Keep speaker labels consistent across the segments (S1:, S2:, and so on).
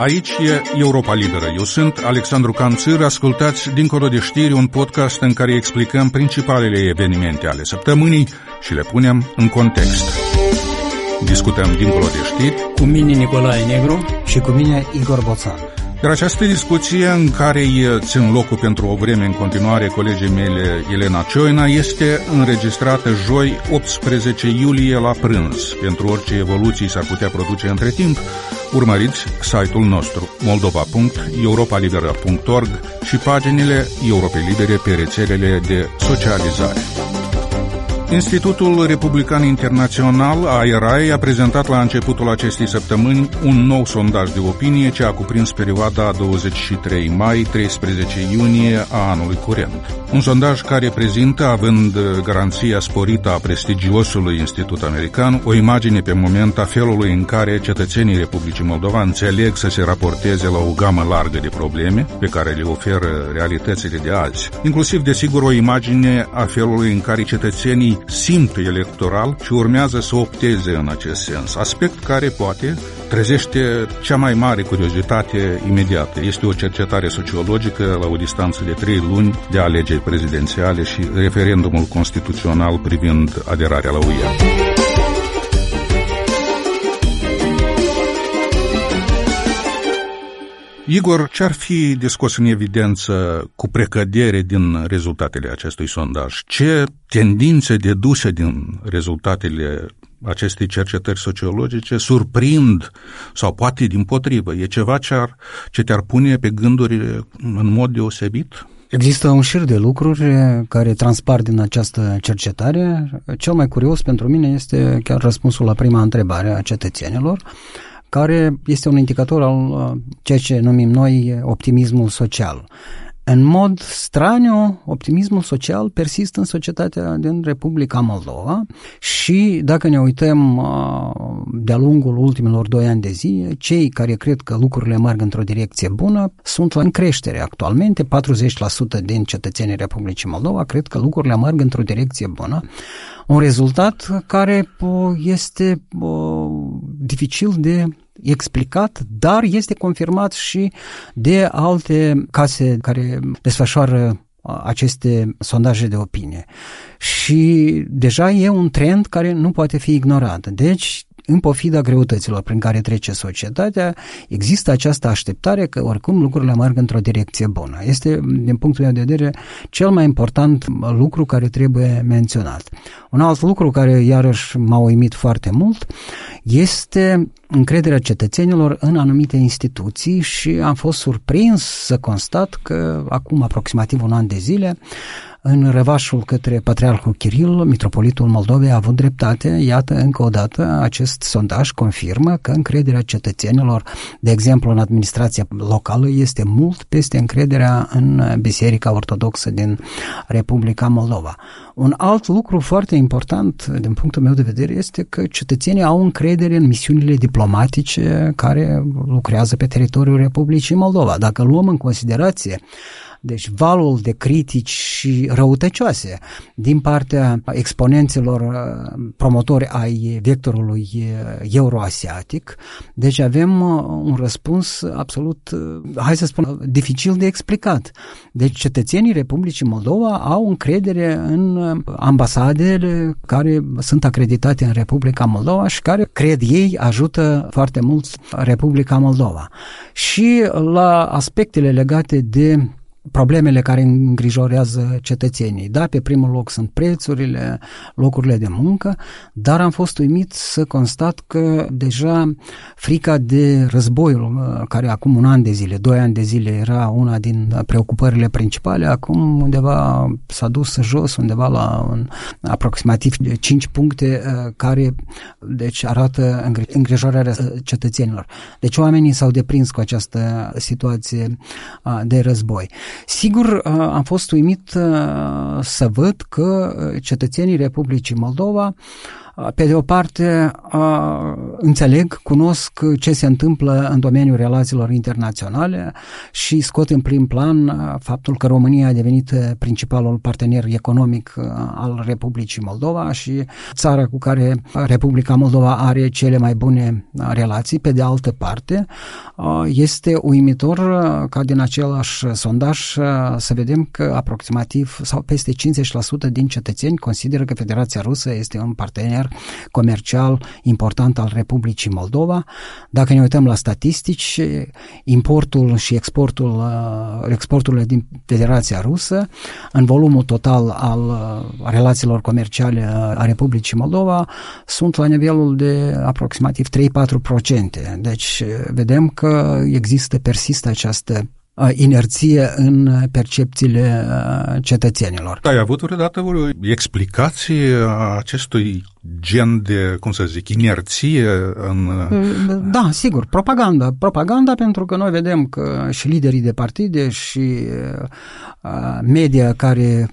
S1: Aici e Europa Liberă. Eu sunt Alexandru Canțir. Ascultați Dincolo de știri, un podcast în care explicăm principalele evenimente ale săptămânii și le punem în context. Discutăm Dincolo de știri
S2: cu mine Nicolae Negru și cu mine Igor Boțan.
S1: Iar această discuție, în care îi țin locul pentru o vreme în continuare colegii mele Elena Cioina, este înregistrată joi 18 iulie la prânz. Pentru orice evoluții s-ar putea produce între timp, urmăriți site-ul nostru moldova.europalibera.org și paginile Europei Libere pe rețelele de socializare. Institutul Republican Internațional, IRI, a prezentat la începutul acestei săptămâni un nou sondaj de opinie ce a cuprins perioada 23 mai-13 iunie a anului curent. Un sondaj care prezintă, având garanția sporită a prestigiosului institut american, o imagine pe moment a felului în care cetățenii Republicii Moldova înțeleg să se raporteze la o gamă largă de probleme pe care le oferă realitățile de azi. Inclusiv, desigur, o imagine a felului în care cetățenii simt electoral și urmează să opteze în acest sens, aspect care poate trezește cea mai mare curiozitate imediată. Este o cercetare sociologică la o distanță de 3 luni de alegeri prezidențiale și referendumul constituțional privind aderarea la UE. Igor, ce-ar fi scos în evidență cu precădere din rezultatele acestui sondaj? Ce tendințe deduse din rezultatele acestei cercetări sociologice surprind sau poate dimpotrivă? E ceva ce te-ar pune pe gânduri în mod deosebit?
S2: Există un șir de lucruri care transpar din această cercetare. Cel mai curios pentru mine este chiar răspunsul la prima întrebare a cetățenilor, care este un indicator al ceea ce numim noi optimismul social. În mod straniu, optimismul social persistă în societatea din Republica Moldova și dacă ne uităm de-a lungul ultimilor 2 ani de zile, cei care cred că lucrurile merg într-o direcție bună sunt în creștere actualmente. 40% din cetățenii Republicii Moldova cred că lucrurile merg într-o direcție bună. Un rezultat care este dificil de explicat, dar este confirmat și de alte case care desfășoară aceste sondaje de opinie. Și deja e un trend care nu poate fi ignorat. Deci, în pofida greutăților prin care trece societatea, există această așteptare că oricum lucrurile merg într-o direcție bună. Este, din punctul meu de vedere, cel mai important lucru care trebuie menționat. Un alt lucru care iarăși m-a uimit foarte mult este încrederea cetățenilor în anumite instituții și am fost surprins să constat că acum aproximativ un an de zile, în răvașul către Patriarhul Kiril, Mitropolitul Moldovei a avut dreptate. Iată, încă o dată, acest sondaj confirmă că încrederea cetățenilor, de exemplu, în administrația locală, este mult peste încrederea în Biserica Ortodoxă din Republica Moldova. Un alt lucru foarte important, din punctul meu de vedere, este că cetățenii au încredere în misiunile diplomatice care lucrează pe teritoriul Republicii Moldova. Dacă luăm în considerație deci valul de critici și răutăcioase din partea exponenților promotori ai vectorului euroasiatic, deci avem un răspuns absolut, hai să spun, dificil de explicat. Deci cetățenii Republicii Moldova au încredere în ambasadele care sunt acreditate în Republica Moldova și care, cred ei, ajută foarte mult Republica Moldova. Și la aspectele legate de problemele care îngrijorează cetățenii. Da, pe primul loc sunt prețurile, locurile de muncă, dar am fost uimit să constat că deja frica de războiul, care acum 1 an de zile, 2 ani de zile era una din preocupările principale, acum undeva s-a dus jos, undeva la aproximativ 5 puncte care deci arată îngrijorarea cetățenilor. Deci oamenii s-au deprins cu această situație de război. Sigur, am fost uimit să văd că cetățenii Republicii Moldova Pe de o parte, înțeleg, cunosc ce se întâmplă în domeniul relațiilor internaționale și scot în prim plan faptul că România a devenit principalul partener economic al Republicii Moldova și țara cu care Republica Moldova are cele mai bune relații. Pe de altă parte, este uimitor ca din același sondaj să vedem că aproximativ sau peste 50% din cetățeni consideră că Federația Rusă este un partener comercial important al Republicii Moldova. Dacă ne uităm la statistici, importul și exporturile din Federația Rusă, în volumul total al relațiilor comerciale a Republicii Moldova, sunt la nivelul de aproximativ 3-4%. Deci vedem că persistă această inerție în percepțiile cetățenilor.
S1: Ai avut vreodată o explicație a acestui gen de, inerție în...
S2: Da, sigur, propaganda, pentru că noi vedem că și liderii de partide și media care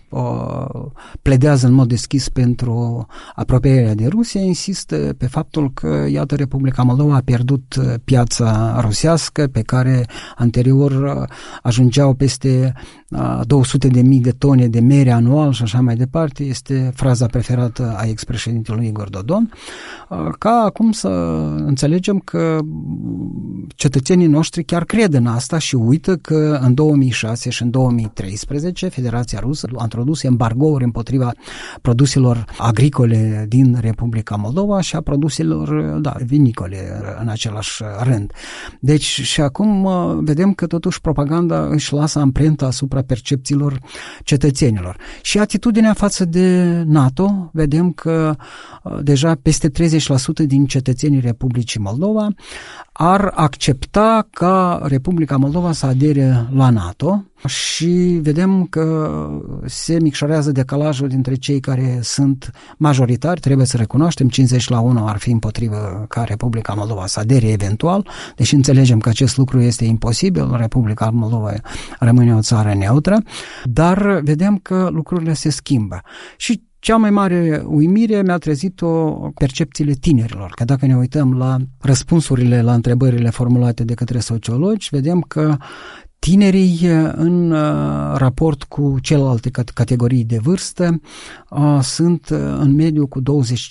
S2: pledează în mod deschis pentru apropierea de Rusia insistă pe faptul că, iată, Republica Moldova a pierdut piața rusească pe care anterior ajungeau peste 200.000 de tone de mere anual și așa mai departe. Este fraza preferată a ex-președintelui Igor Dodon, ca acum să înțelegem că cetățenii noștri chiar cred în asta și uită că în 2006 și în 2013 Federația Rusă a introdus embargouri împotriva produselor agricole din Republica Moldova și a produselor vinicole în același rând. Deci și acum vedem că totuși propaganda își lasă amprenta asupra percepțiilor cetățenilor. Și atitudinea față de NATO, vedem că deja peste 30% din cetățenii Republicii Moldova ar accepta ca Republica Moldova să adere la NATO și vedem că se micșorează decalajul dintre cei care sunt majoritari, trebuie să recunoaștem, 50-1 ar fi împotrivă ca Republica Moldova să adere eventual, deși înțelegem că acest lucru este imposibil, Republica Moldova rămâne o țară neutră, dar vedem că lucrurile se schimbă. Și cea mai mare uimire mi-a trezit-o percepțiile tinerilor, că dacă ne uităm la răspunsurile la întrebările formulate de către sociologi, vedem că tinerii, în raport cu celelalte categorii de vârstă, sunt în mediu cu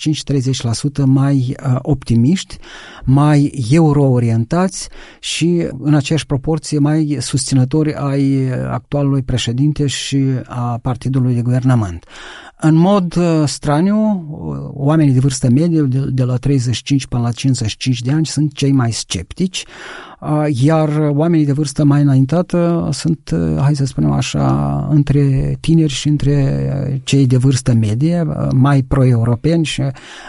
S2: 25-30% mai optimiști, mai euro-orientați și în aceeași proporție mai susținători ai actualului președinte și a partidului de guvernământ. În mod straniu, oamenii de vârstă medie, de la 35 până la 55 de ani, sunt cei mai sceptici, iar oamenii de vârstă mai înaintată sunt, hai să spunem așa, între tineri și între cei de vârstă medie, mai pro-europeni și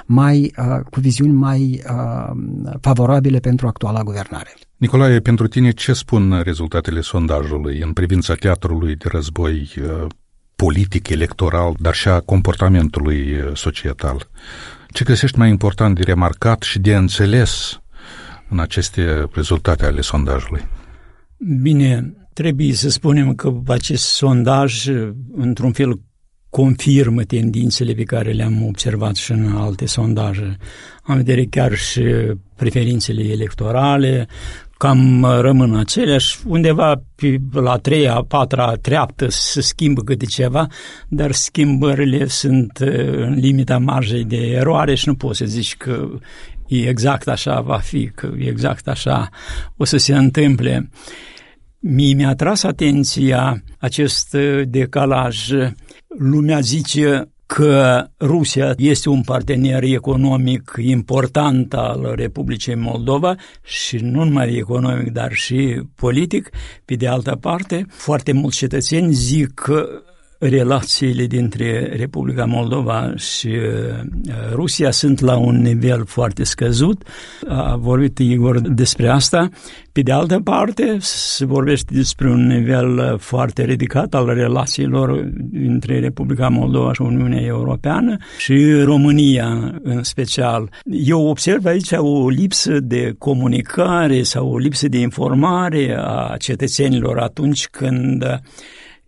S2: cu viziuni mai favorabile pentru actuala guvernare.
S1: Nicolae, pentru tine ce spun rezultatele sondajului în privința teatrului de război politic, electoral, dar și a comportamentului societal? Ce găsești mai important de remarcat și de înțeles în aceste rezultate ale sondajului?
S3: Bine, trebuie să spunem că acest sondaj, într-un fel, confirmă tendințele pe care le-am observat și în alte sondaje. Am vedere chiar și preferințele electorale, cam rămân aceleași, undeva la 3-a, 4-a treaptă se schimbă câte ceva, dar schimbările sunt în limita marjei de eroare și nu poți să zici că exact așa va fi, că exact așa o să se întâmple. Mi-a atras atenția acest decalaj. Lumea zice că Rusia este un partener economic important al Republicii Moldova și nu numai economic, dar și politic. Pe de altă parte, foarte mulți cetățeni zic că relațiile dintre Republica Moldova și Rusia sunt la un nivel foarte scăzut. A vorbit Igor despre asta. Pe de altă parte, se vorbește despre un nivel foarte ridicat al relațiilor între Republica Moldova și Uniunea Europeană și România în special. Eu observ aici o lipsă de comunicare sau o lipsă de informare a cetățenilor atunci când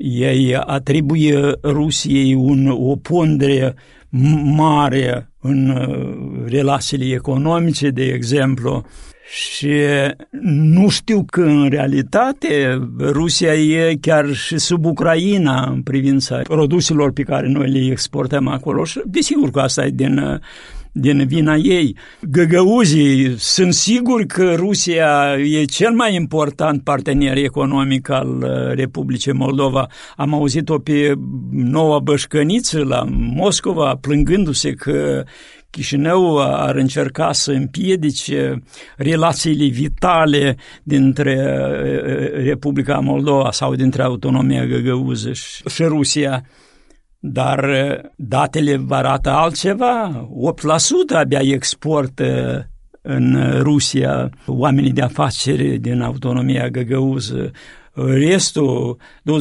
S3: Ei atribuie Rusiei o pondere mare în relațiile economice, de exemplu, și nu știu că în realitate Rusia e chiar și sub Ucraina în privința produselor pe care noi le exportăm acolo și desigur că asta e din vina ei. Găgăuzii sunt siguri că Rusia e cel mai important partener economic al Republicii Moldova. Am auzit-o pe noua bășcăniță la Moscova plângându-se că Chișinău ar încerca să împiedice relațiile vitale dintre Republica Moldova sau dintre autonomia găgăuză și Rusia. Dar datele vă arată altceva. 8% abia exportă în Rusia oamenii de afaceri din autonomia găgăuză. Restul,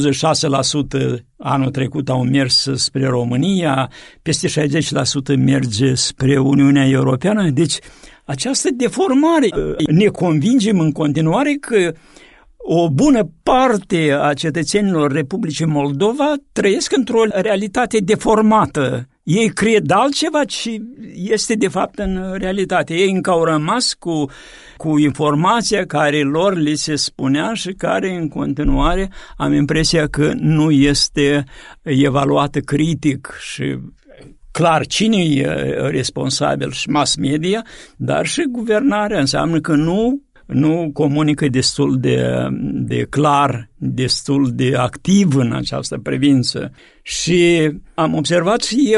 S3: 26% anul trecut au mers spre România, peste 60% merge spre Uniunea Europeană. Deci această deformare ne convingem în continuare că o bună parte a cetățenilor Republicii Moldova trăiesc într-o realitate deformată. Ei cred altceva ce este de fapt în realitate. Ei încă au rămas cu informația care lor li se spunea și care în continuare am impresia că nu este evaluată critic și clar cine e responsabil și mass media, dar și guvernarea. Înseamnă că nu comunică destul de clar, destul de activ în această privință. Și am observat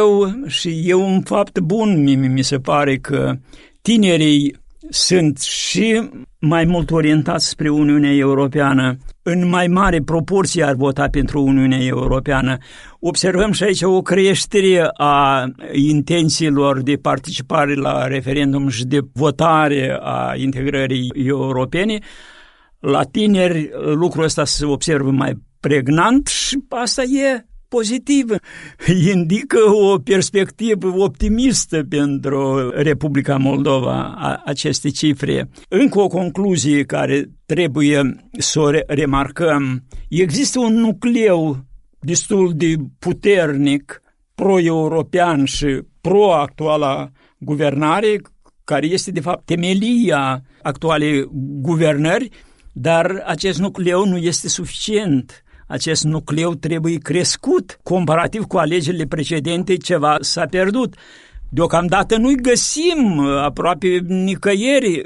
S3: și eu un fapt bun, mi se pare că tinerii sunt și mai mult orientați spre Uniunea Europeană, în mai mare proporție ar vota pentru Uniunea Europeană. Observăm și aici o creștere a intențiilor de participare la referendum și de votare a integrării europene. La tineri lucrul ăsta se observă mai pregnant și asta e pozitiv. Indică o perspectivă optimistă pentru Republica Moldova aceste cifre. Încă o concluzie care trebuie să o remarcăm. Există un nucleu destul de puternic pro-european și pro-actuala guvernare, care este de fapt temelia actualei guvernări, dar acest nucleu nu este suficient. Acest nucleu trebuie crescut. Comparativ cu alegerile precedente, ceva s-a pierdut. Deocamdată nu-i găsim aproape nicăieri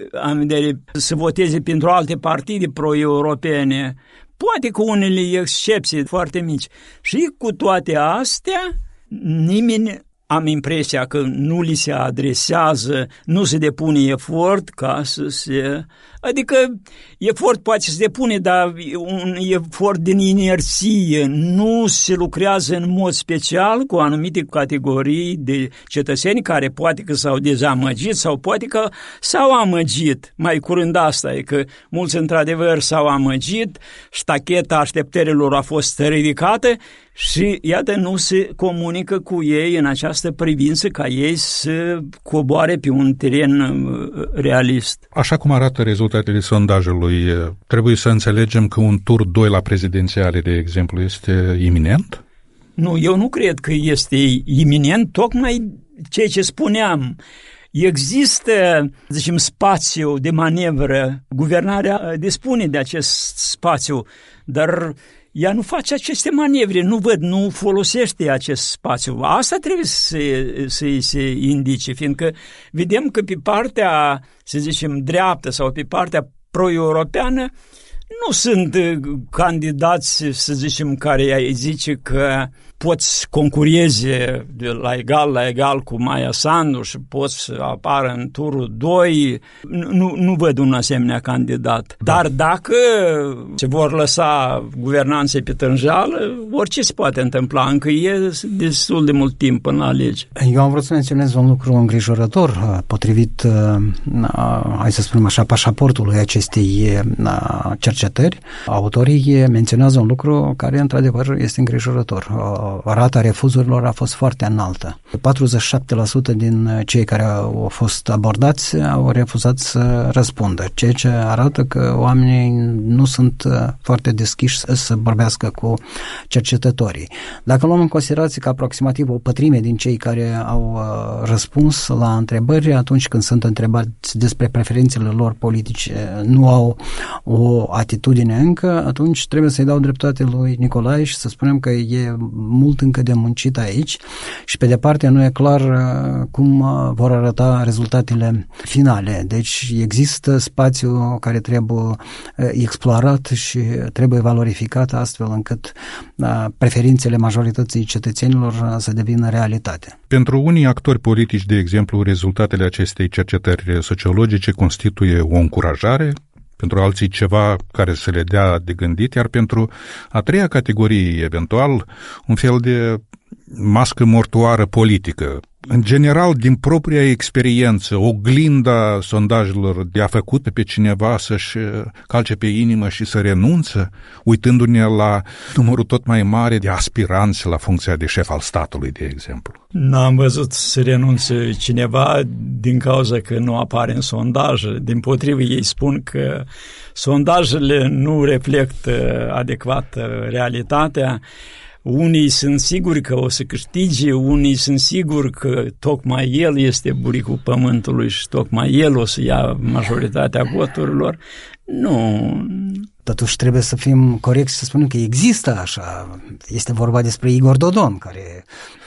S3: să voteze pentru alte partide pro-europene. Poate cu unele excepții foarte mici. Și cu toate astea, nimeni, am impresia că nu li se adresează, nu se depune efort ca să se... Adică efort poate să se depune, dar un efort din inerție. Nu se lucrează în mod special cu anumite categorii de cetățeni care poate că s-au dezamăgit sau poate că s-au amăgit. Mai curând asta e că mulți într-adevăr s-au amăgit, ștacheta așteptărilor a fost ridicată și iată nu se comunică cu ei în această privință ca ei să coboare pe un teren realist.
S1: Așa cum arată rezultatele sondajului, trebuie să înțelegem că un tur 2 la prezidențiale, de exemplu, este iminent?
S3: Nu, eu nu cred că este iminent, tocmai ceea ce spuneam. Există, zicem, spațiu de manevră, guvernarea dispune de acest spațiu, dar ea nu face aceste manevre, nu folosește acest spațiu. Asta trebuie să-i se indice, fiindcă vedem că pe partea, să zicem, dreaptă sau pe partea pro-europeană nu sunt candidați, să zicem, care îi zice că poți concureze de la egal cu Maia Sandu și poți să apară în turul 2. Nu văd un asemenea candidat. Dar dacă se vor lăsa guvernanței pe tânjală, orice se poate întâmpla. Încă e destul de mult timp până la alegeri.
S2: Eu am vrut să menționez un lucru îngrijorător, potrivit, hai să spunem așa, pașaportului acestei cercetări. Autorii menționează un lucru care, într-adevăr, este îngrijorător. rata refuzurilor a fost foarte înaltă. 47% din cei care au fost abordați au refuzat să răspundă, ceea ce arată că oamenii nu sunt foarte deschiși să vorbească cu cercetătorii. Dacă luăm în considerație că aproximativ o pătrime din cei care au răspuns la întrebări, atunci când sunt întrebați despre preferințele lor politice, nu au o atitudine încă, atunci trebuie să-i dau dreptate lui Nicolae și să spunem că e mult încă de muncit aici și pe departe nu e clar cum vor arăta rezultatele finale. Deci există spațiu care trebuie explorat și trebuie valorificat astfel încât preferințele majorității cetățenilor să devină realitate.
S1: Pentru unii actori politici, de exemplu, rezultatele acestei cercetări sociologice constituie o încurajare, pentru alții ceva care să le dea de gândit, iar pentru a treia categorie, eventual, un fel de mască mortoară politică. În general, din propria experiență, oglinda sondajelor de a făcut pe cineva să-și calce pe inimă și să renunță, uitându-ne la numărul tot mai mare de aspiranți la funcția de șef al statului, de exemplu.
S3: N-am văzut să renunțe cineva din cauza că nu apare în sondaje. Dimpotrivă, ei spun că sondajele nu reflectă adecvat realitatea. Unii sunt siguri că o să câștige, unii sunt siguri că tocmai el este buricul pământului și tocmai el o să ia majoritatea voturilor. Nu.
S2: Totuși trebuie să fim corecți și să spunem că există așa. Este vorba despre Igor Dodon, care...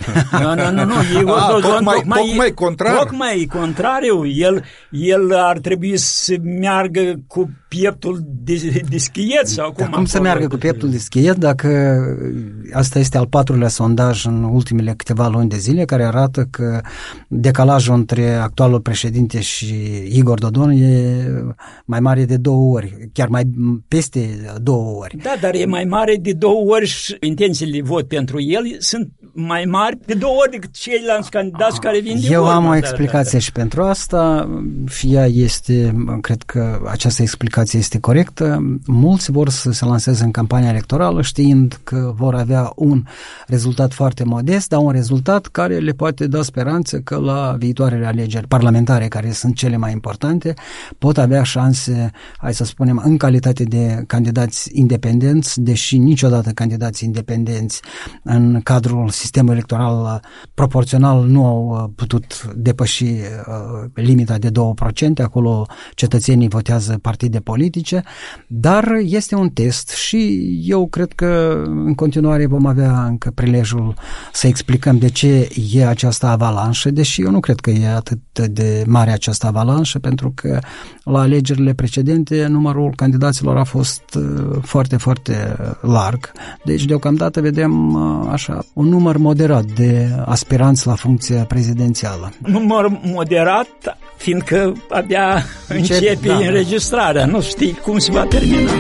S3: Nu. Igor Dodon
S1: tocmai contrar.
S3: Tocmai contrariu. El ar trebui să meargă cu pieptul de schiet sau cum?
S2: Cum să meargă cu pieptul de schiet dacă asta este al 4-lea sondaj în ultimele câteva luni de zile care arată că decalajul între actualul președinte și Igor Dodon e mai mare de 2 ori, chiar mai peste 2 ori.
S3: Da, dar e mai mare de 2 ori și intențiile de vot pentru el sunt mai mari de 2 ori decât ceilalți candidați care vin de
S2: Eu
S3: urmă.
S2: am o explicație și pentru asta și ea este, cred că această explicație este corectă. Mulți vor să se lanseze în campania electorală știind că vor avea un rezultat foarte modest, dar un rezultat care le poate da speranță că la viitoarele alegeri parlamentare, care sunt cele mai importante, pot avea șanse, hai să spunem, în calitate de candidați independenți, deși niciodată candidații independenți în cadrul sistemului electoral proporțional nu au putut depăși limita de 2%, acolo cetățenii votează partide politice, dar este un test și eu cred că în continuare vom avea încă prilejul să explicăm de ce e această avalanșă, deși eu nu cred că e atât de mare această avalanșă, pentru că la alegerile precedente numărul candidaților a fost foarte, foarte larg. Deci deocamdată vedem așa un număr moderat de aspiranți la funcția prezidențială.
S3: Număr moderat, fiindcă abia începe înregistrarea, nu știi cum se va termina.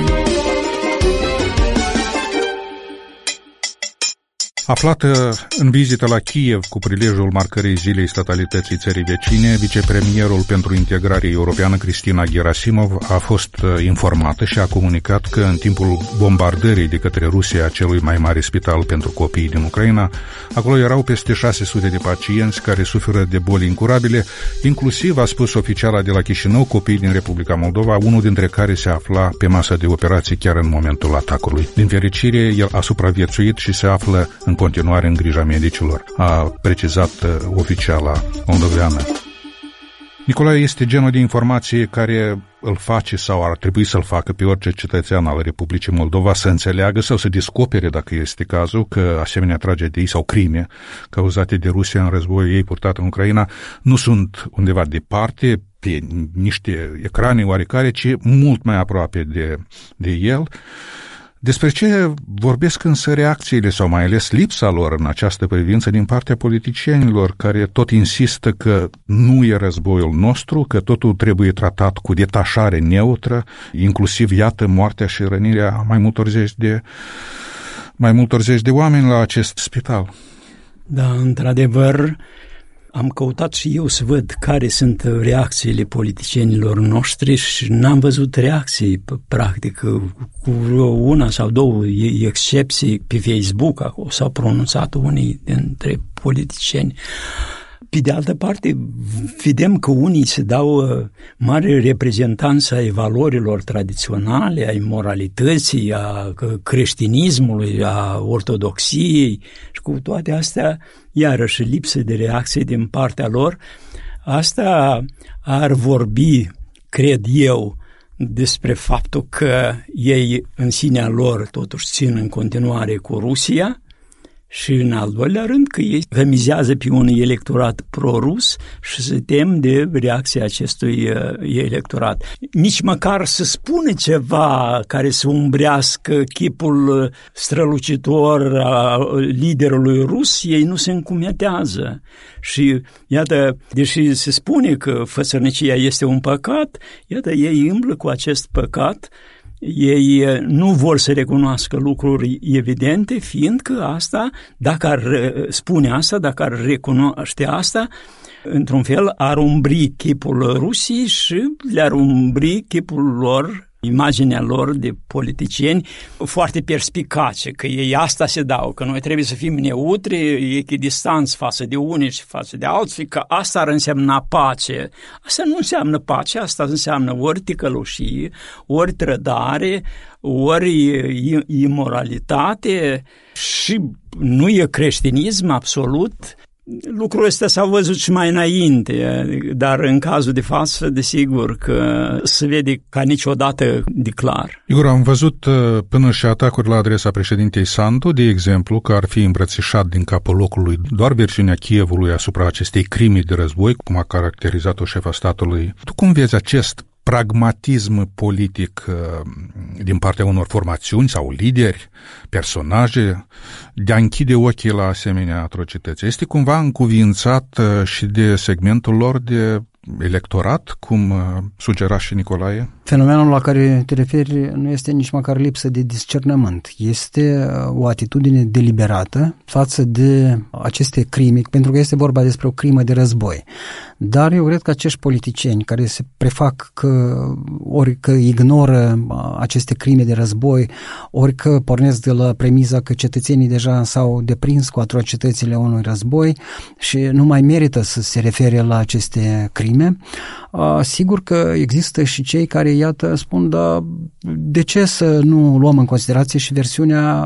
S1: Aflată în vizită la Kiev cu prilejul marcării Zilei Statalității țării vecine, vicepremierul pentru integrare europeană Cristina Gerasimov a fost informată și a comunicat că în timpul bombardării de către Rusia a celui mai mare spital pentru copii din Ucraina, acolo erau peste 600 de pacienți care suferă de boli incurabile, inclusiv, a spus oficiala de la Chișinău, copii din Republica Moldova, unul dintre care se afla pe masă de operații chiar în momentul atacului. Din fericire, el a supraviețuit și se află în continuare în grija medicilor, a precizat oficiala moldoveană. Nicolae este genul de informație care îl face sau ar trebui să-l facă pe orice cetățean al Republicii Moldova să înțeleagă sau să descopere, dacă este cazul, că asemenea tragedii sau crime cauzate de Rusia în războiul ei purtat în Ucraina nu sunt undeva departe, pe niște ecrane oarecare, ci mult mai aproape de el. Despre ce vorbesc însă reacțiile sau mai ales lipsa lor în această privință din partea politicienilor care tot insistă că nu e războiul nostru, că totul trebuie tratat cu detașare neutră, inclusiv, iată, moartea și rănirea mai multor zeci de oameni la acest spital.
S3: Da, într-adevăr, Am căutat și eu să văd care sunt reacțiile politicienilor noștri și n-am văzut reacții, practic, cu una sau două excepții pe Facebook, s-au pronunțat unii dintre politicieni. Pe de altă parte, vedem că unii se dau mare reprezentanță ai valorilor tradiționale, ai moralității, a creștinismului, a ortodoxiei și cu toate astea, iarăși lipsă de reacție din partea lor. Asta ar vorbi, cred eu, despre faptul că ei în sinea lor totuși țin în continuare cu Rusia, și în al doilea rând că ei mizează pe un electorat pro-rus și se tem de reacția acestui electorat. Nici măcar să spune ceva care să umbrească chipul strălucitor a liderului rus, ei nu se încumetează. Și iată, deși se spune că fățărnicia este un păcat, iată, ei îmblă cu acest păcat. Ei nu vor să recunoască lucruri evidente, fiindcă asta, dacă ar spune asta, dacă ar recunoaște asta, într-un fel ar umbri chipul Rusiei și le-ar umbri chipul lor, imaginea lor de politicieni foarte perspicace, că ei asta se dau, că noi trebuie să fim neutri, echidistanți față de unii și față de alții, că asta ar însemna pace. Asta nu înseamnă pace, asta înseamnă ori ticăloșie, ori trădare, ori imoralitate și nu e creștinism absolut. Lucrul ăsta s-au văzut și mai înainte, dar în cazul de față, desigur că se vede ca niciodată de clar.
S1: Igor, am văzut până și atacuri la adresa președintei Sandu, de exemplu, că ar fi îmbrățișat din capul locului doar versiunea Kievului asupra acestei crime de război, cum a caracterizat-o șefa statului. Tu cum vezi acest pragmatism politic din partea unor formațiuni sau lideri, personaje, de a închide ochii la asemenea atrocități? Este cumva încuviințat și de segmentul lor de electorat, cum sugera și Nicolae?
S2: Fenomenul la care te referi nu este nici măcar lipsă de discernământ. Este o atitudine deliberată față de aceste crime, pentru că este vorba despre o crimă de război. Dar eu cred că acești politicieni care se prefac ori că ignoră aceste crime de război, ori că pornesc de la premiza că cetățenii deja s-au deprins cu atrocitățile unui război și nu mai merită să se refere la aceste crime, sigur că există și cei care, iată, spun, da, de ce să nu luăm în considerație și versiunea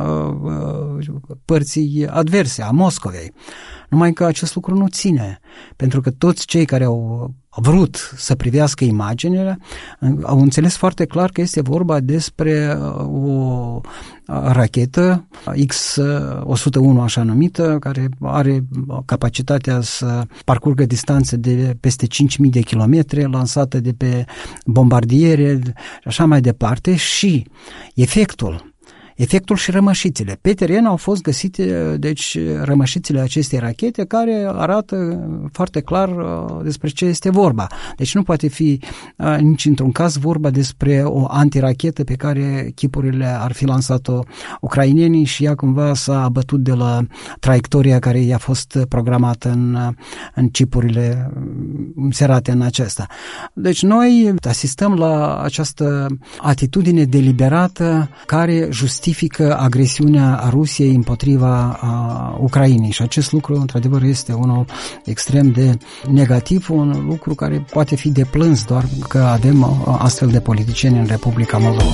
S2: părții adverse, a Moscovei? Numai că acest lucru nu ține, pentru că toți cei care au vrut să privească imaginile au înțeles foarte clar că este vorba despre o rachetă X-101, așa numită, care are capacitatea să parcurgă distanțe de peste 5.000 de kilometri, lansată de pe bombardiere și așa mai departe, și efectul și rămășițele. Pe teren au fost găsite, deci, rămășițele acestei rachete care arată foarte clar despre ce este vorba. Deci nu poate fi nici într-un caz vorba despre o antirachetă pe care chipurile ar fi lansat-o ucrainenii și ea cumva s-a abătut de la traiectoria care i-a fost programată în chipurile inserate în acesta. Deci noi asistăm la această atitudine deliberată care justifică agresiunea Rusiei împotriva Ucrainei și acest lucru, într-adevăr, este unul extrem de negativ, un lucru care poate fi deplâns doar că avem astfel de politicieni în Republica Moldova.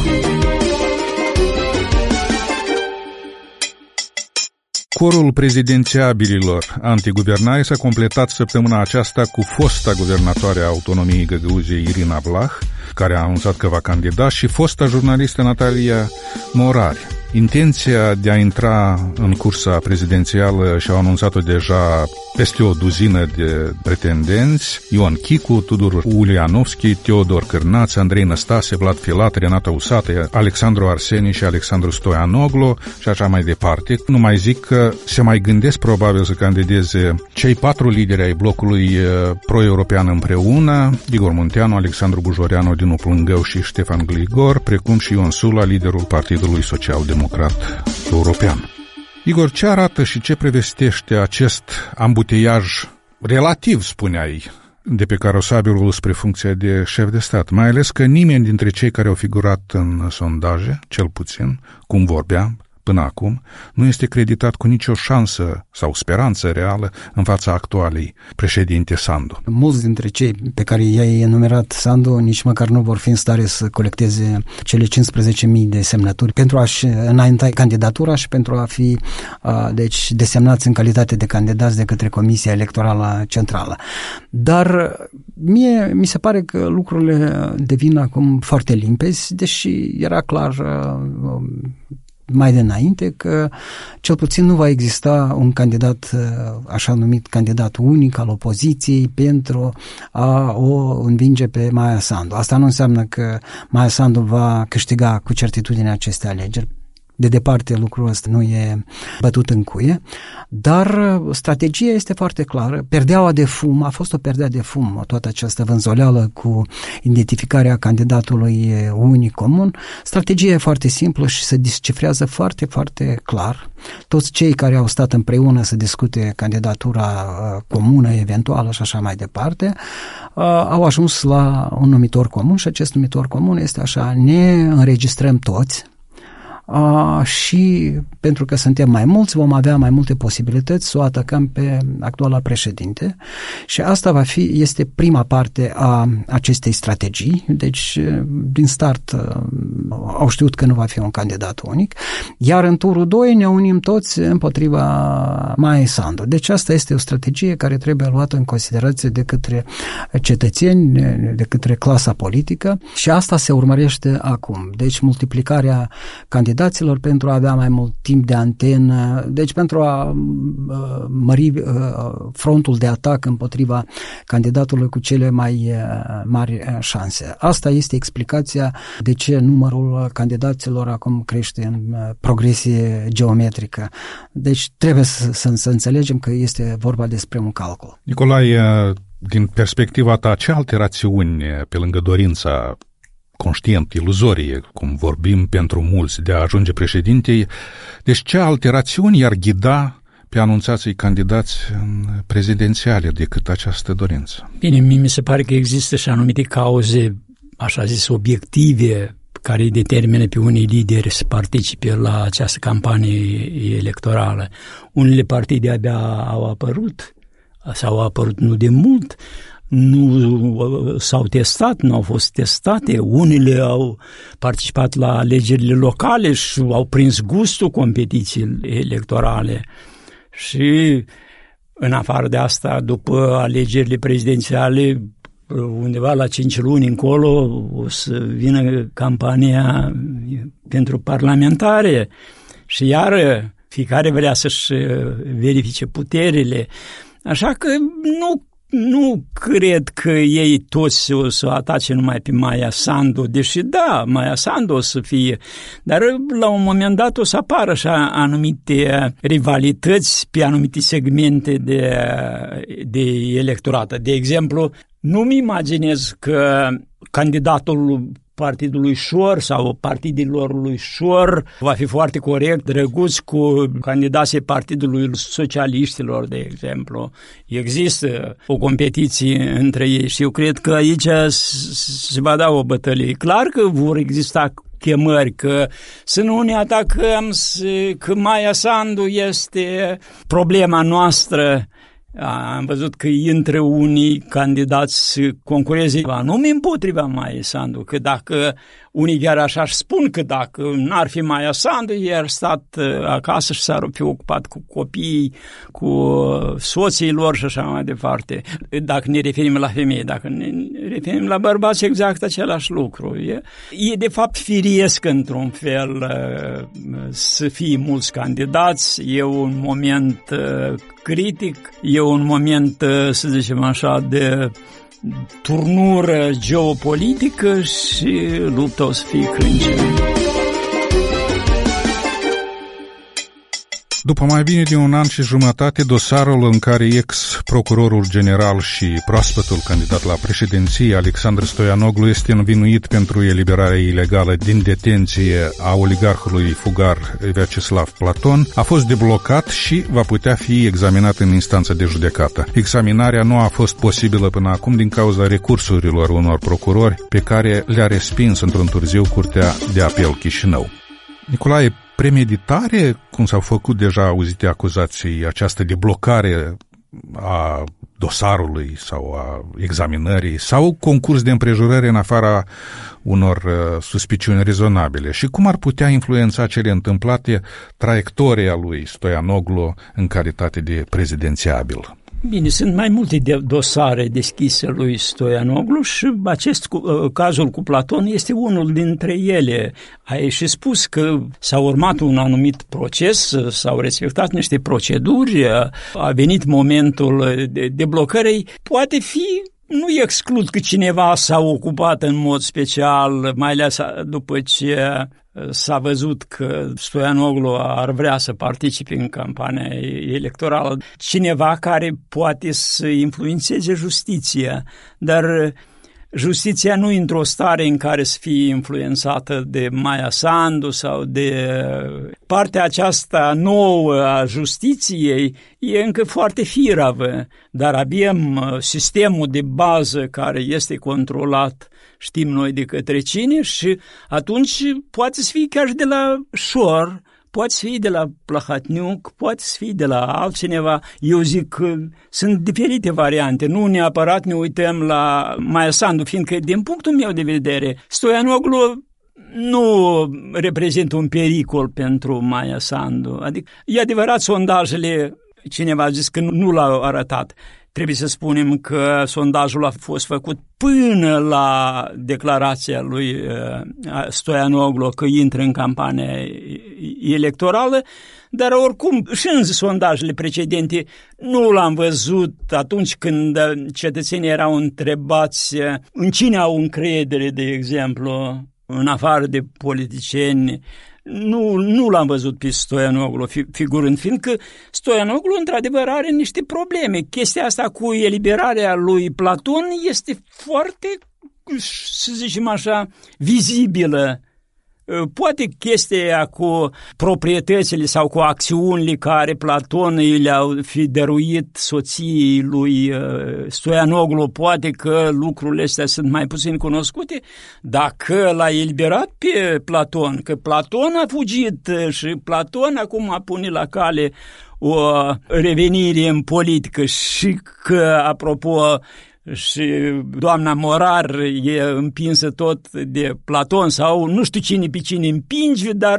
S1: Corul prezidențiabililor antiguvernare s-a completat săptămâna aceasta cu fosta guvernatoare a autonomiei Găgăuziei, Irina Vlah, care a anunțat că va candida, și fosta jurnalistă Natalia Morari. Intenția de a intra în cursa prezidențială și-au anunțat-o deja peste o duzină de pretendenți: Ion Chicu, Tudor Ulianovski, Teodor Cârnaț, Andrei Năstase, Vlad Filat, Renata Usată, Alexandru Arseni și Alexandru Stoianoglu și așa mai departe. Nu mai zic că se mai gândesc probabil să candideze cei 4 lideri ai blocului pro-european împreună: Igor Munteanu, Alexandru Bujoreanu, Dinu Plângău și Ștefan Gligor, precum și Ion Sula, liderul Partidului Social-Democrat European. Igor, ce arată și ce prevestește acest ambuteiaj relativ, spuneai, de pe carosabilul spre funcția de șef de stat, mai ales că nimeni dintre cei care au figurat în sondaje, cel puțin, cum vorbeam până acum, nu este creditat cu nicio șansă sau speranță reală în fața actualei președinte Sandu.
S2: Mulți dintre cei pe care i-ai enumerat, Sandu, nici măcar nu vor fi în stare să colecteze cele 15.000 de semnături pentru a-și înainta candidatura și pentru a fi deci desemnați în calitate de candidați de către Comisia Electorală Centrală. Dar mie mi se pare că lucrurile devin acum foarte limpezi, deși era clar mai de înainte că cel puțin nu va exista un candidat, așa numit candidat unic al opoziției pentru a o învinge pe Maia Sandu. Asta nu înseamnă că Maia Sandu va câștiga cu certitudine aceste alegeri. De departe lucrul ăsta nu e bătut în cuie, dar strategia este foarte clară. Perdeaua de fum, a fost o perdea de fum, toată această vânzoleală cu identificarea candidatului unic comun. Strategia e foarte simplă și se descifrează foarte, foarte clar. Toți cei care au stat împreună să discute candidatura comună, eventuală și așa mai departe, au ajuns la un numitor comun și acest numitor comun este așa: ne înregistrăm toți, și pentru că suntem mai mulți, vom avea mai multe posibilități să o atacăm pe actuala președinte și asta este prima parte a acestei strategii. Deci, din start, au știut că nu va fi un candidat unic, iar în turul 2 ne unim toți împotriva Maiei Sandu. Deci asta este o strategie care trebuie luată în considerație de către cetățeni, de către clasa politică și asta se urmărește acum. Deci multiplicarea candidaților pentru a avea mai mult timp de antenă, deci pentru a mări frontul de atac împotriva candidatului cu cele mai mari șanse. Asta este explicația de ce numărul candidaților acum crește în progresie geometrică. Deci trebuie să înțelegem că este vorba despre un calcul.
S1: Nicolae, din perspectiva ta, ce alte rațiuni, pe lângă dorința conștient, iluzorie, cum vorbim pentru mulți, de a ajunge președinte, deci ce alte rațiuni i-ar ghida pe anunțații candidați prezidențiale decât această dorință?
S3: Bine, mi se pare că există și anumite cauze, așa zis, obiective, care îi determină pe unii lideri să participe la această campanie electorală. Unele partide abia au apărut, sau au apărut nu de mult, nu s-au testat, nu au fost testate, unele au participat la alegerile locale și au prins gustul competiției electorale și în afară de asta, după alegerile prezidențiale, undeva la 5 luni încolo o să vină campania pentru parlamentare și iară fiecare vrea să-și verifice puterile, așa că nu cred că ei toți o să atace numai pe Maia Sandu, deși da, Maia Sandu o să fie, dar la un moment dat o să apară așa anumite rivalități pe anumite segmente de electorat. De exemplu, nu-mi imaginez că candidatul partidului Șor sau partidelor lui Șor va fi foarte corect, drăguț cu candidații partidului socialiștilor, de exemplu. Există o competiție între ei și eu cred că aici se va da o bătălie. Clar că vor exista chemări, că să nu ne atacăm, că Maia Sandu este problema noastră. Am văzut că intră unii candidați să concureze anume împotriva Maiei Sandu, că dacă unii chiar așa își spun că dacă n-ar fi Maia Sandu, i-ar stat acasă și s-ar fi ocupat cu copiii, cu soții lor și așa mai departe. Dacă ne referim la femei, dacă ne referim la bărbați, exact același lucru. E de fapt firesc într-un fel să fie mulți candidați, e un moment critic, e un moment, să zicem așa, de turnură geopolitică și lupta o să fie crâncenă.
S1: După mai bine de un an și jumătate, dosarul în care ex-procurorul general și proaspătul candidat la președinție, Alexandru Stoianoglu, este învinuit pentru eliberarea ilegală din detenție a oligarhului fugar Vyacheslav Platon, a fost deblocat și va putea fi examinat în instanță de judecată. Examinarea nu a fost posibilă până acum din cauza recursurilor unor procurori pe care le-a respins într-un târziu Curtea de Apel Chișinău. Nicolae, premeditare, cum s-au făcut deja auzite acuzații, această deblocare a dosarului sau a examinării, sau concurs de împrejurări în afara unor suspiciuni rezonabile? Și cum ar putea influența cele întâmplate traiectoria lui Stoianoglu în calitate de prezidențiabil?
S3: Bine, sunt mai multe dosare deschise lui Stoianoglu și cazul cu Platon este unul dintre ele. Ai și spus că s-a urmat un anumit proces, s-au respectat niște proceduri, a venit momentul deblocării. Poate fi, nu exclud că cineva s-a ocupat în mod special, mai ales după ce s-a văzut că Stoianoglu ar vrea să participe în campania electorală, cineva care poate să influențeze justiția, dar justiția nu e într-o stare în care să fie influențată de Maia Sandu sau de partea aceasta nouă a justiției, e încă foarte firavă, dar avem sistemul de bază care este controlat, știm noi de către cine, și atunci poate să fie chiar și de la Șor, poate să fie de la Plahatniuc, poate să fie de la altcineva. Eu zic că sunt diferite variante, nu neapărat ne uităm la Maia Sandu, fiindcă din punctul meu de vedere Stoianoglu nu reprezintă un pericol pentru Maia Sandu. Adică, e adevărat, sondajele, cineva a zis că nu l-au arătat. Trebuie să spunem că sondajul a fost făcut până la declarația lui Stoianoglu că intră în campania electorală, dar oricum și în sondajele precedente nu l-am văzut atunci când cetățenii erau întrebați în cine au încredere, de exemplu, în afară de politicieni. Nu l-am văzut pe Stoianoglu figurând, fiindcă Stoianoglu într-adevăr are niște probleme. Chestia asta cu eliberarea lui Platon este foarte, să zicem așa, vizibilă. Poate chestia cu proprietățile sau cu acțiunile care Platon le-au fi dăruit soției lui Stoianoglu, poate că lucrurile astea sunt mai puțin cunoscute, dacă l-a eliberat pe Platon, că Platon a fugit și Platon acum pune la cale o revenire în politică și că, apropo, și doamna Morar e împinsă tot de Platon sau nu știu cine pe cine împinge, dar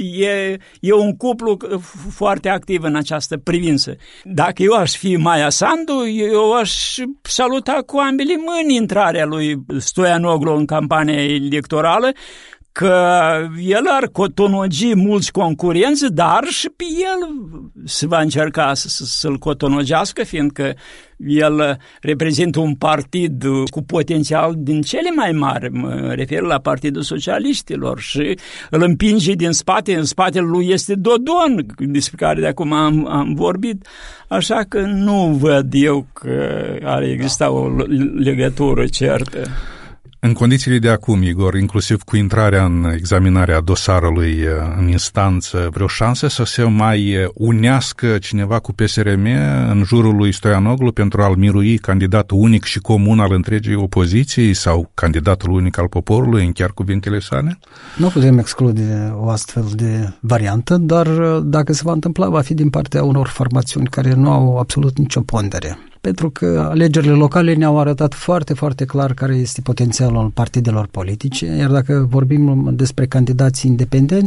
S3: e un cuplu foarte activ în această privință. Dacă eu aș fi Maia Sandu, eu aș saluta cu ambele mâini intrarea lui Stoianoglu în campania electorală, că el ar cotonogi mulți concurenți, dar și pe el se va încerca să-l cotonogească, fiindcă el reprezintă un partid cu potențial din cele mai mari, mă refer la Partidul Socialiștilor, și îl împinge din spate, în spatele lui este Dodon, despre care de acum am vorbit, așa că nu văd eu că ar exista o legătură certă.
S1: În condițiile de acum, Igor, inclusiv cu intrarea în examinarea dosarului în instanță, vreo șansă să se mai unească cineva cu PSRM în jurul lui Stoianoglu pentru a-l mirui candidatul unic și comun al întregii opoziții sau candidatul unic al poporului, în chiar cuvintele sale? Nu
S2: putem exclude o astfel de variantă, dar dacă se va întâmpla, va fi din partea unor formațiuni care nu au absolut nicio pondere. Pentru că alegerile locale ne-au arătat foarte, foarte clar care este potențialul partidelor politice, iar dacă vorbim despre candidații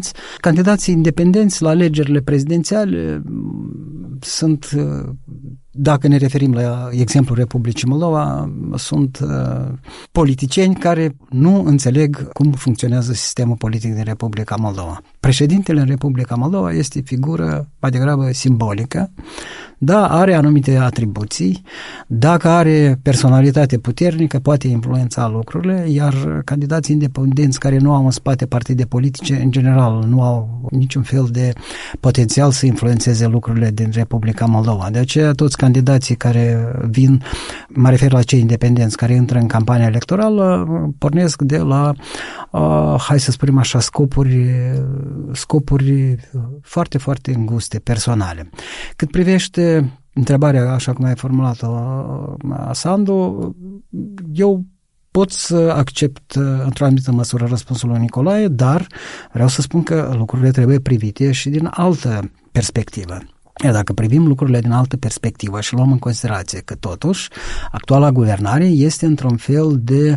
S2: independenți la alegerile prezidențiale sunt dacă ne referim la exemplul Republicii Moldova, sunt politicieni care nu înțeleg cum funcționează sistemul politic din Republica Moldova. Președintele în Republica Moldova este figură mai degrabă simbolică, da, are anumite atribuții, dacă are personalitate puternică, poate influența lucrurile, iar candidații independenți care nu au în spate partide politice, în general, nu au niciun fel de potențial să influențeze lucrurile din Republica Moldova. De aceea, toți candidații care vin, mă refer la cei independenți care intră în campania electorală, pornesc de la, hai să spunem așa, scopuri foarte, foarte înguste, personale. Cât privește întrebarea, așa cum ai formulat-o, Sandu, eu pot să accept într-o anumită măsură răspunsul lui Nicolae, dar vreau să spun că lucrurile trebuie privite și din altă perspectivă. Iar dacă privim lucrurile din altă perspectivă și luăm în considerație că totuși actuala guvernare este într-un fel de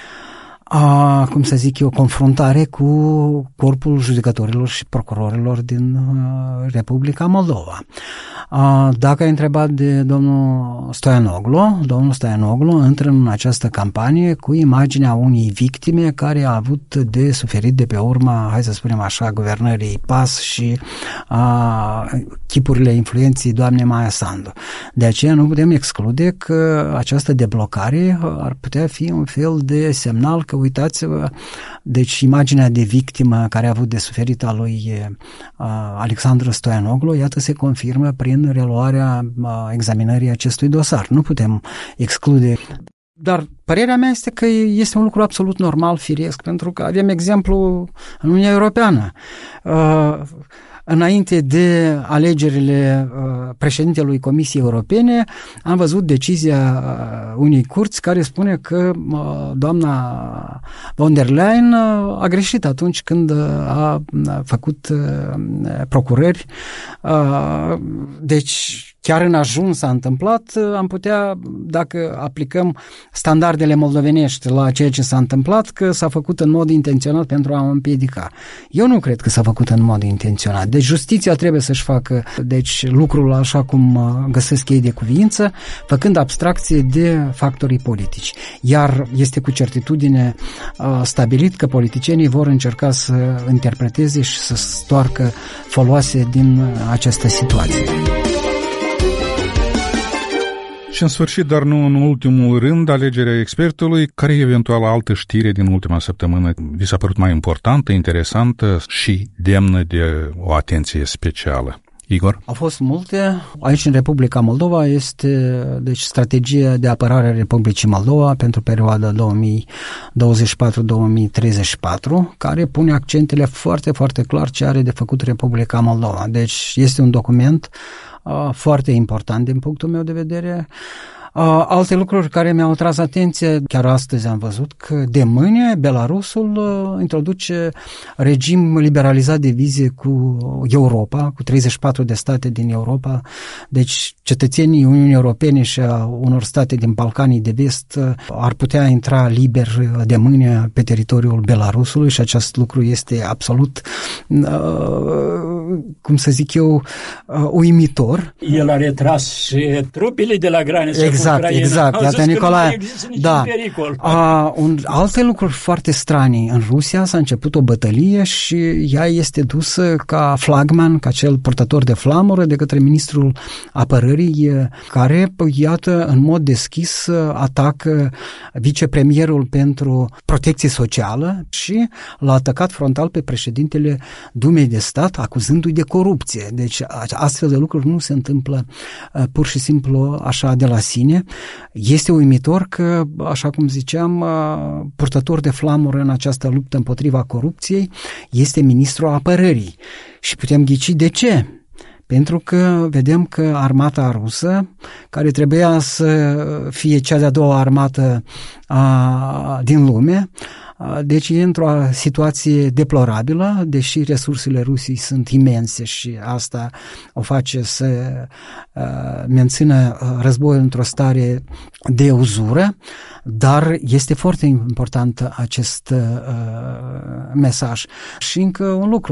S2: cum să zic eu, confruntare cu corpul judecătorilor și procurorilor din Republica Moldova. Dacă ai întrebat de domnul Stoianoglu intră în această campanie cu imaginea unei victime care a avut de suferit de pe urma, hai să spunem așa, guvernării PAS și chipurile influenței doamnei Maia Sandu. De aceea nu putem exclude că această deblocare ar putea fi un fel de semnal că, uitați-vă, deci imaginea de victimă care a avut de suferit a lui Alexandru Stoianoglu, iată, se confirmă prin reluarea examinării acestui dosar. Nu putem exclude. Dar părerea mea este că este un lucru absolut normal, firesc, pentru că avem exemplu în Uniunea Europeană. Înainte de alegerile președintelui Comisiei Europene, am văzut decizia unei curți care spune că doamna von der Leyen a greșit atunci când a făcut procurări. Deci, chiar în ajuns s-a întâmplat, am putea, dacă aplicăm standardele moldovenești la ceea ce s-a întâmplat, că s-a făcut în mod intenționat pentru a o împiedica. Eu nu cred că s-a făcut în mod intenționat. Deci justiția trebuie să-și facă lucrul așa cum găsesc ei de cuviință, făcând abstracție de factorii politici. Iar este cu certitudine stabilit că politicienii vor încerca să interpreteze și să stoarcă foloase din această situație.
S1: Și în sfârșit, dar nu în ultimul rând, alegerea expertului, care e eventual altă știre din ultima săptămână vi s-a părut mai importantă, interesantă și demnă de o atenție specială? Igor? Au fost multe.
S2: Aici în Republica Moldova este strategia de apărare a Republicii Moldova pentru perioada 2024-2034, care pune accentele foarte, foarte clar ce are de făcut Republica Moldova. Deci este un document foarte important din punctul meu de vedere. Alte lucruri care mi-au atras atenție, chiar astăzi am văzut că de mâine Belarusul introduce regim liberalizat de vize cu Europa, cu 34 de state din Europa. Deci cetățenii Uniunii Europene și a unor state din Balcanii de Vest ar putea intra liber de mâine pe teritoriul Belarusului și acest lucru este absolut, cum să zic eu, uimitor.
S3: El a retras și trupele de la graniță.
S2: Exact. Iată, Nicolae, da. Alte lucruri foarte stranii. În Rusia s-a început o bătălie și ea este dusă ca flagman, ca cel purtător de flamură de către ministrul apărării, care, iată, în mod deschis atacă vicepremierul pentru protecție socială și l-a atacat frontal pe președintele Dumei de Stat, acuzându-i de corupție. Deci astfel de lucruri nu se întâmplă pur și simplu așa de la sine. Este uimitor că, așa cum ziceam, purtător de flamură în această luptă împotriva corupției este ministrul apărării. Și putem ghici de ce? Pentru că vedem că armata rusă, care trebuia să fie cea de-a doua armată din lume, deci e într-o situație deplorabilă, deși resursele Rusiei sunt imense și asta o face să mențină războiul într-o stare de uzură, dar este foarte important acest mesaj. Și încă un lucru.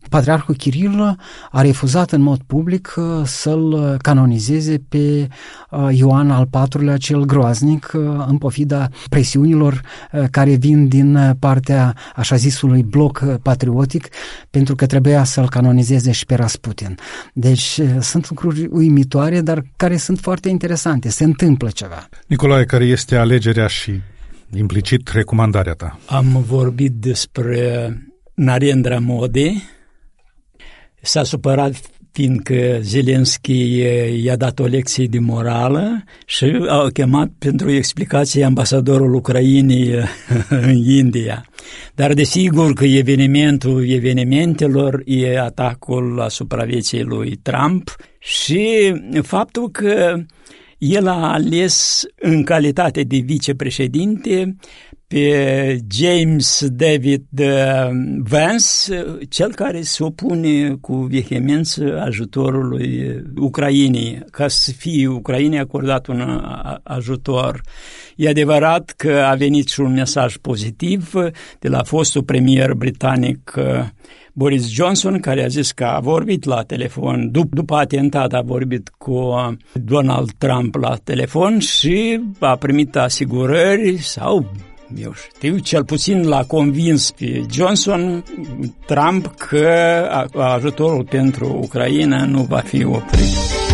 S2: Patriarhul Kiril a refuzat în mod public să-l canonizeze pe Ioan al IV-lea cel groaznic, în pofida presiunilor care vin din partea așa zisului bloc patriotic, pentru că trebuia să-l canonizeze și pe Rasputin. Deci sunt lucruri uimitoare, dar care sunt foarte interesante. Se întâmplă ceva.
S1: Nicolae, care este alegerea și implicit recomandarea ta?
S3: Am vorbit despre Narendra Modi. S-a supărat fiindcă Zelenski i-a dat o lecție de morală și a chemat pentru explicație ambasadorul Ucrainei în India. Dar desigur că evenimentul evenimentelor e atacul asupra vieții lui Trump și faptul că el a ales în calitate de vicepreședinte pe James David Vance, cel care se opune cu vehemență ajutorului Ucrainei, ca să fie Ucrainei acordat un ajutor. E adevărat că a venit și un mesaj pozitiv de la fostul premier britanic Boris Johnson, care a zis că a vorbit la telefon, după atentat a vorbit cu Donald Trump la telefon și a primit asigurări sau, eu știu, cel puțin l-a convins pe Johnson, Trump, că ajutorul pentru Ucraina nu va fi oprit.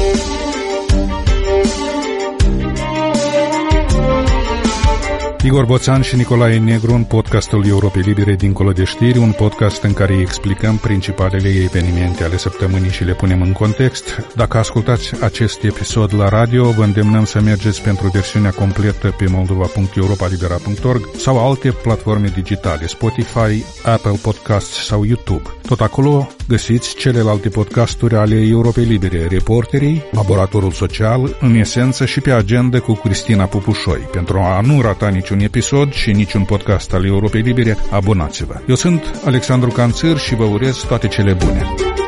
S1: Igor Boțan și Nicolae Negru în podcastul Europei Libere Dincolo de Știri, un podcast în care explicăm principalele evenimente ale săptămânii și le punem în context. Dacă ascultați acest episod la radio, vă îndemnăm să mergeți pentru versiunea completă pe moldova.europalibera.org sau alte platforme digitale, Spotify, Apple Podcasts sau YouTube. Tot acolo găsiți celelalte podcasturi ale Europei Libere, Reporterii, Laboratorul Social, în esență și pe agenda cu Cristina Pupușoi. Pentru a nu rata niciun episod și niciun podcast al Europei Libere, abonați-vă. Eu sunt Alexandru Canțir și vă urez toate cele bune.